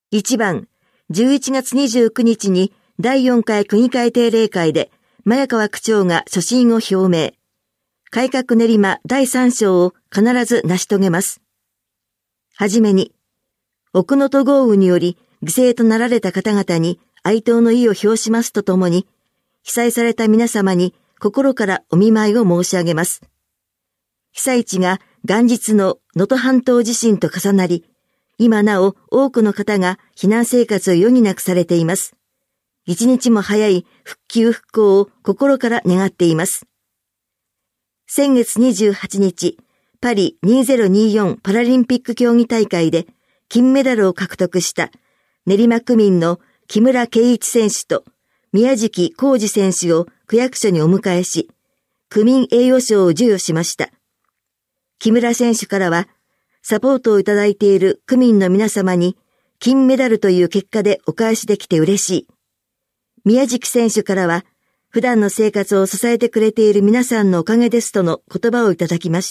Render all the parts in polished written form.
1番、11月29日に第4回区議会定例会で、前川区長が所信を表明。改革練馬第3章を必ず成し遂げます。はじめに、奥能登豪雨により犠牲となられた方々に哀悼の意を表しますとともに、被災された皆様に心からお見舞いを申し上げます。被災地が元日の能登半島地震と重なり、今なお多くの方が避難生活を余儀なくされています。一日も早い復旧復興を心から願っています。先月28日、パリ2024パラリンピック競技大会で金メダルを獲得した練馬区民の木村敬一選手と宮食浩二選手を区役所にお迎えし、区民栄誉賞を授与しました。木村選手からは、サポートをいただいている区民の皆様に金メダルという結果でお返しできて嬉しい。宮食選手からは、普段の生活を支えてくれている皆さんのおかげですとの言葉をいただきました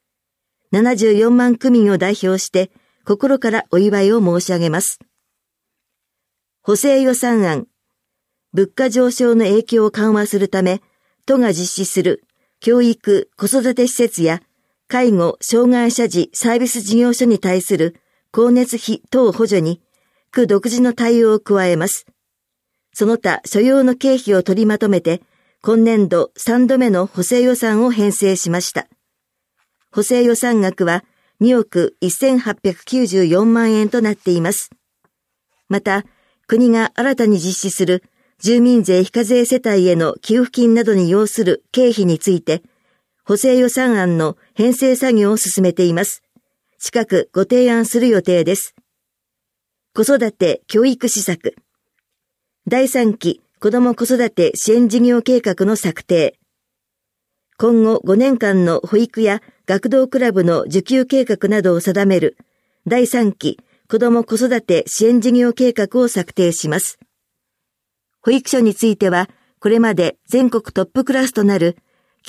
。74万区民を代表して心からお祝いを申し上げます。補正予算案。物価上昇の影響を緩和するため、都が実施する教育・子育て施設や介護・障害者児サービス事業所に対する光熱費等補助に区独自の対応を加えます。その他所要の経費を取りまとめて、今年度3度目の補正予算を編成しました。補正予算額は2億1894万円となっています。また、国が新たに実施する住民税非課税世帯への給付金などに要する経費について、補正予算案の編成作業を進めています。近くご提案する予定です。子育て教育施策。第3期子ども子育て支援事業計画の策定。今後5年間の保育や学童クラブの受給計画などを定める第3期子ども子育て支援事業計画を策定します。保育所については、これまで全国トップクラスとなる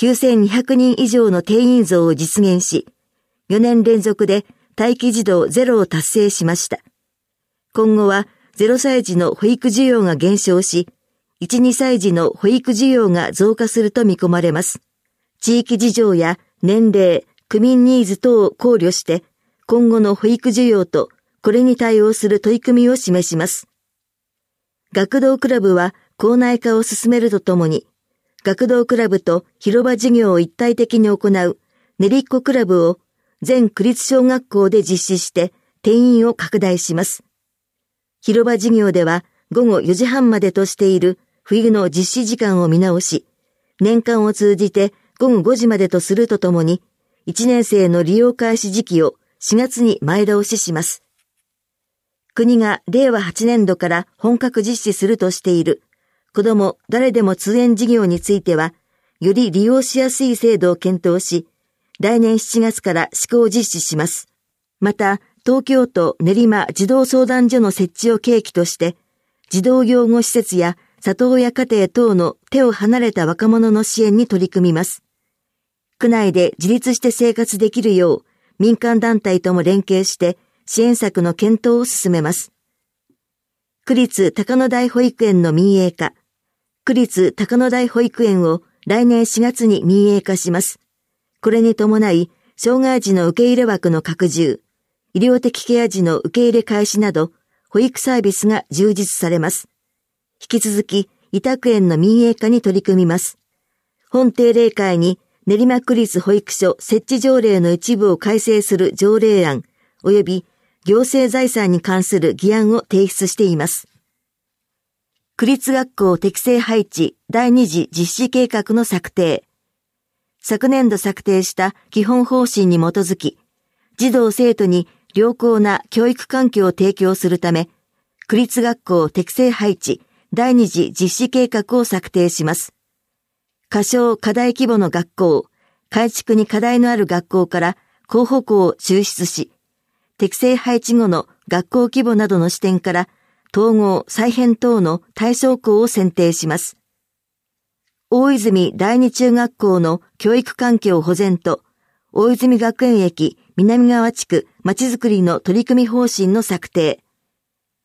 9200人以上の定員増を実現し、4年連続で待機児童ゼロを達成しました。今後は0歳児の保育需要が減少し、1、2歳児の保育需要が増加すると見込まれます。地域事情や年齢、区民ニーズ等を考慮して、今後の保育需要とこれに対応する取り組みを示します。学童クラブは校内化を進めるとともに、学童クラブと広場事業を一体的に行う練りっこクラブを全区立小学校で実施して定員を拡大します。広場事業では午後4時半までとしている冬の実施時間を見直し、年間を通じて午後5時までとするとともに、1年生の利用開始時期を4月に前倒しします。国が令和8年度から本格実施するとしている子ども誰でも通園事業については、より利用しやすい制度を検討し、来年7月から施行実施します。また、東京都練馬児童相談所の設置を契機として、児童養護施設や里親家庭等の手を離れた若者の支援に取り組みます。区内で自立して生活できるよう、民間団体とも連携して支援策の検討を進めます。区立高野台保育園の民営化。区立高野台保育園を来年4月に民営化します。これに伴い、障害児の受け入れ枠の拡充、医療的ケア児の受け入れ開始など、保育サービスが充実されます。引き続き、委託園の民営化に取り組みます。本定例会に練馬区立保育所設置条例の一部を改正する条例案、及び行政財産に関する議案を提出しています。区立学校適正配置第2次実施計画の策定。昨年度策定した基本方針に基づき、児童生徒に良好な教育環境を提供するため、区立学校適正配置第2次実施計画を策定します。仮小課題規模の学校、改築に課題のある学校から候補校を抽出し、適正配置後の学校規模などの視点から統合・再編等の対象校を選定します。大泉第二中学校の教育環境保全と、大泉学園駅南側地区まちづくりの取り組み方針の策定。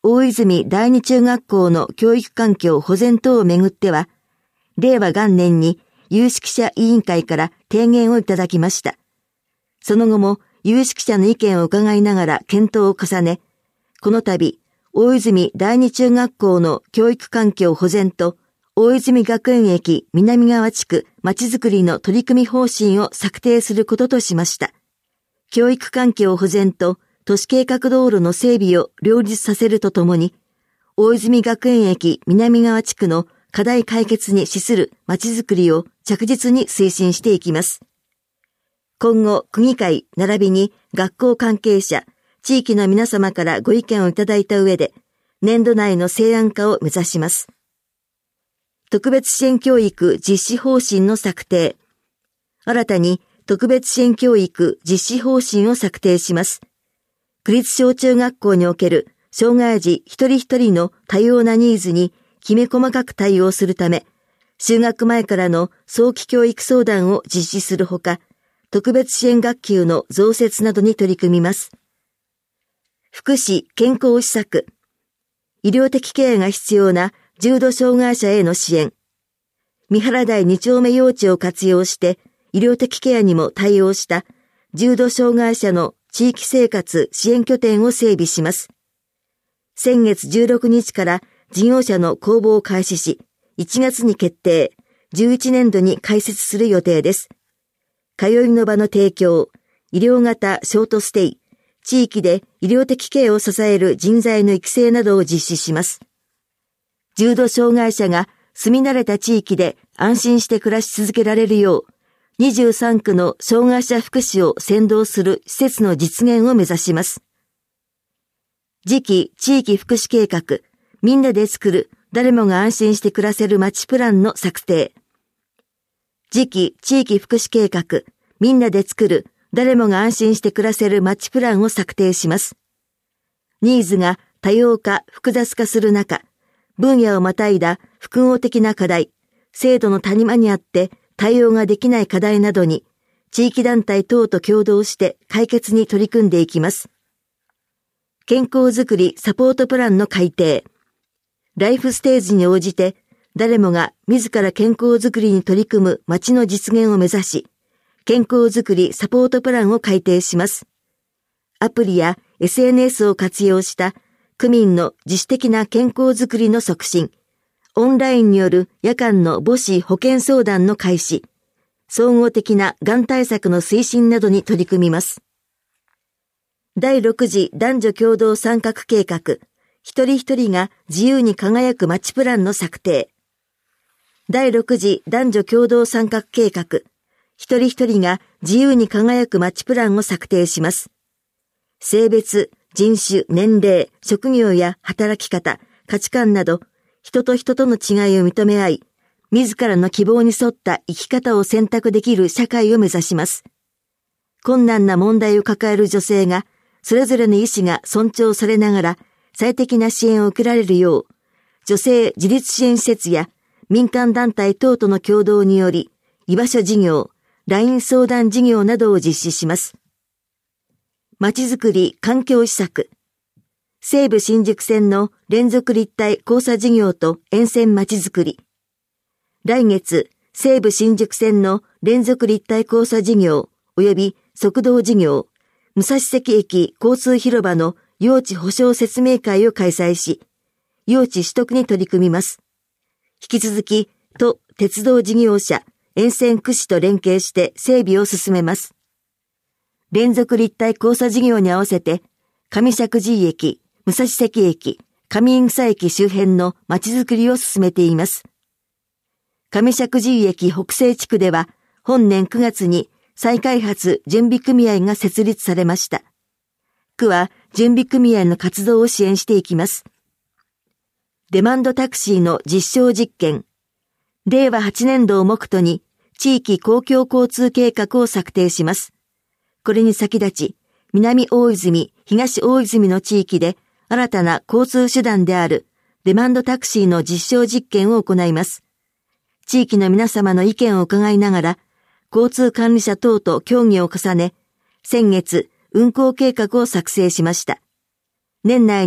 大泉第二中学校の教育環境保全等をめぐっては、令和元年に有識者委員会から提言をいただきました。その後も有識者の意見を伺いながら検討を重ね、この度、大泉第二中学校の教育環境保全と大泉学園駅南側地区まちづくりの取り組み方針を策定することとしました。教育環境保全と都市計画道路の整備を両立させるとともに、大泉学園駅南側地区の課題解決に資するまちづくりを着実に推進していきます。今後、区議会並びに学校関係者、地域の皆様からご意見をいただいた上で、年度内の成案化を目指します。特別支援教育実施方針の策定。新たに特別支援教育実施方針を策定します。区立小中学校における障害児一人一人の多様なニーズにきめ細かく対応するため、就学前からの早期教育相談を実施するほか、特別支援学級の増設などに取り組みます。福祉・健康施策。医療的ケアが必要な重度障害者への支援。三原台2丁目用地を活用して医療的ケアにも対応した重度障害者の地域生活支援拠点を整備します。先月16日から事業者の公募を開始し、1月に決定、11年度に開設する予定です。通いの場の提供、医療型ショートステイ、地域で医療的ケアを支える人材の育成などを実施します。重度障害者が住み慣れた地域で安心して暮らし続けられるよう、23区の障害者福祉を先導する施設の実現を目指します。次期地域福祉計画、みんなで作る誰もが安心して暮らせる街プランの策定。次期地域福祉計画、みんなで作る誰もが安心して暮らせる街プランを策定します。ニーズが多様化、複雑化する中、分野をまたいだ複合的な課題、制度の谷間にあって対応ができない課題などに、地域団体等と共同して解決に取り組んでいきます。健康づくりサポートプランの改定。ライフステージに応じて、誰もが自ら健康づくりに取り組む街の実現を目指し、健康づくりサポートプランを改定します。アプリや SNS を活用した区民の自主的な健康づくりの促進、オンラインによる夜間の母子保健相談の開始、総合的ながん対策の推進などに取り組みます。第6次男女共同参画計画、一人一人が自由に輝く街プランの策定。第6次男女共同参画計画、一人一人が自由に輝く街プランを策定します。性別、人種、年齢、職業や働き方、価値観など、人と人との違いを認め合い、自らの希望に沿った生き方を選択できる社会を目指します。困難な問題を抱える女性が、それぞれの意思が尊重されながら、最適な支援を受けられるよう、女性自立支援施設や民間団体等との共同により、居場所事業、LINE 相談事業などを実施します。まちづくり環境施策。西武新宿線の連続立体交差事業と沿線まちづくり。来月、西武新宿線の連続立体交差事業及び側道事業、武蔵関駅交通広場の用地保証説明会を開催し、用地取得に取り組みます。引き続き、都鉄道事業者、沿線区市と連携して整備を進めます。連続立体交差事業に合わせて、上石神井駅、武蔵関駅、上井草駅周辺の街づくりを進めています。上石神井駅北西地区では、本年9月に再開発準備組合が設立されました。区は準備組合の活動を支援していきます。デマンドタクシーの実証実験。令和8年度を目途に地域公共交通計画を策定します。これに先立ち、南大泉、東大泉の地域で新たな交通手段であるデマンドタクシーの実証実験を行います。地域の皆様の意見を伺いながら、交通管理者等と協議を重ね、先月運行計画を作成しました。年内に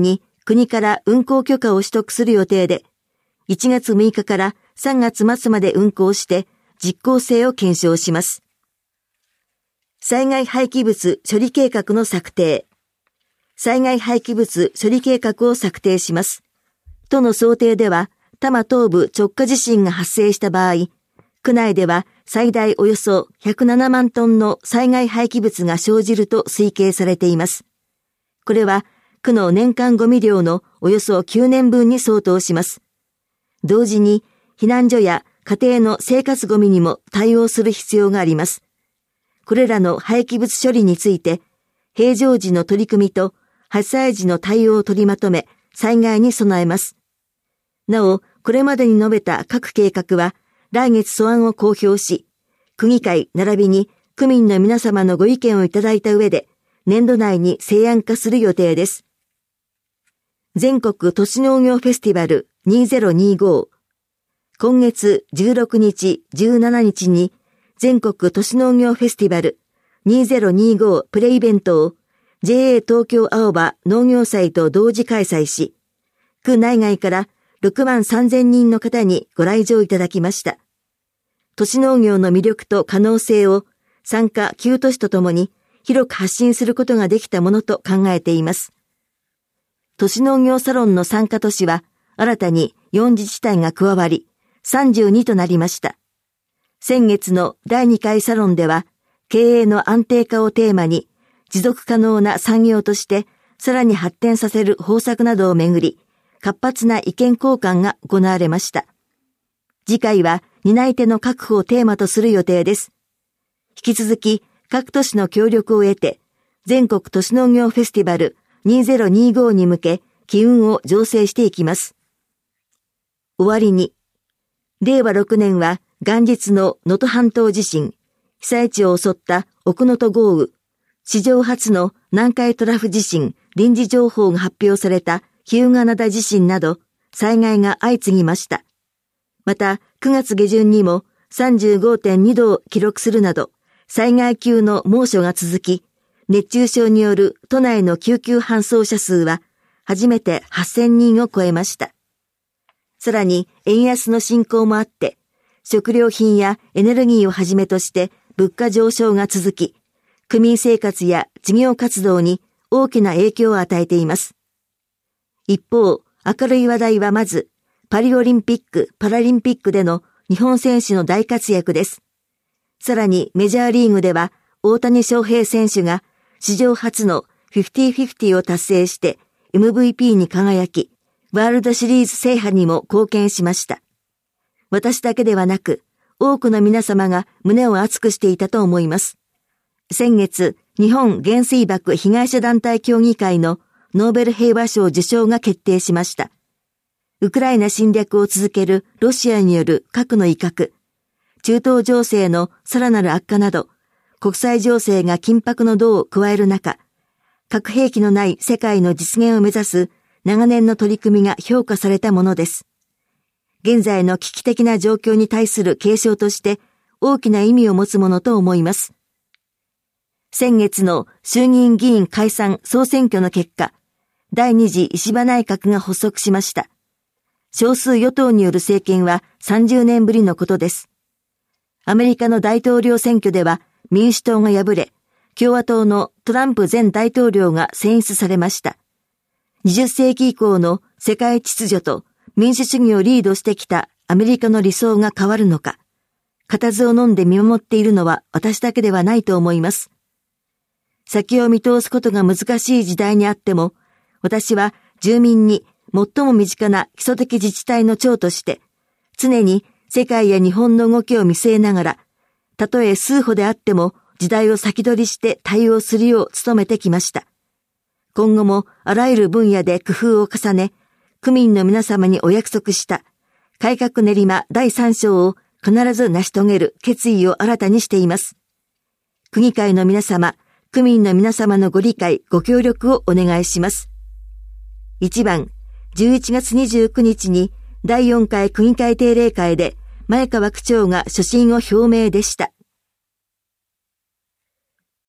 国から運行許可を取得する予定で、1月6日から3月末まで運行して実効性を検証します。災害廃棄物処理計画の策定。災害廃棄物処理計画を策定します。都の想定では、多摩東部直下地震が発生した場合、区内では最大およそ107万トンの災害廃棄物が生じると推計されています。これは、区の年間ゴミ量のおよそ9年分に相当します。同時に、避難所や家庭の生活ゴミにも対応する必要があります。これらの廃棄物処理について、平常時の取り組みと発災時の対応を取りまとめ、災害に備えます。なお、これまでに述べた各計画は、来月素案を公表し、区議会並びに区民の皆様のご意見をいただいた上で、年度内に成案化する予定です。全国都市農業フェスティバル2025。今月16日、17日に全国都市農業フェスティバル2025プレイベントを JA 東京青葉農業祭と同時開催し、区内外から6万3000人の方にご来場いただきました。都市農業の魅力と可能性を参加9都市とともに広く発信することができたものと考えています。都市農業サロンの参加都市は新たに4自治体が加わり32となりました。先月の第2回サロンでは経営の安定化をテーマに持続可能な産業としてさらに発展させる方策などをめぐり活発な意見交換が行われました。次回は担い手の確保をテーマとする予定です。引き続き各都市の協力を得て全国都市農業フェスティバル2025に向け機運を醸成していきます。終わりに、令和6年は元日の能登半島地震、被災地を襲った奥能登豪雨、史上初の南海トラフ地震臨時情報が発表された日向灘地震など災害が相次ぎました。また9月下旬にも 35.2 度を記録するなど災害級の猛暑が続き、熱中症による都内の救急搬送者数は初めて8000人を超えました。さらに円安の進行もあって、食料品やエネルギーをはじめとして物価上昇が続き、区民生活や事業活動に大きな影響を与えています。一方、明るい話題はまず、パリオリンピック・パラリンピックでの日本選手の大活躍です。さらにメジャーリーグでは大谷翔平選手が史上初の 50-50 を達成して MVP に輝き、ワールドシリーズ制覇にも貢献しました。私だけではなく、多くの皆様が胸を熱くしていたと思います。先月、日本原水爆被害者団体協議会のノーベル平和賞受賞が決定しました。ウクライナ侵略を続けるロシアによる核の威嚇、中東情勢のさらなる悪化など、国際情勢が緊迫の度を加える中、核兵器のない世界の実現を目指す長年の取り組みが評価されたものです。現在の危機的な状況に対する警鐘として大きな意味を持つものと思います。先月の衆議院議員解散総選挙の結果、第2次石破内閣が発足しました。少数与党による政権は30年ぶりのことです。アメリカの大統領選挙では民主党が敗れ、共和党のトランプ前大統領が選出されました。20世紀以降の世界秩序と民主主義をリードしてきたアメリカの理想が変わるのか、固唾を飲んで見守っているのは私だけではないと思います。先を見通すことが難しい時代にあっても、私は住民に最も身近な基礎的自治体の長として、常に世界や日本の動きを見据えながら、たとえ数歩であっても時代を先取りして対応するよう努めてきました。今後もあらゆる分野で工夫を重ね、区民の皆様にお約束した改革練馬第3章を必ず成し遂げる決意を新たにしています。区議会の皆様、区民の皆様のご理解、ご協力をお願いします。1番、11月29日に第4回区議会定例会で前川区長が所信を表明でした。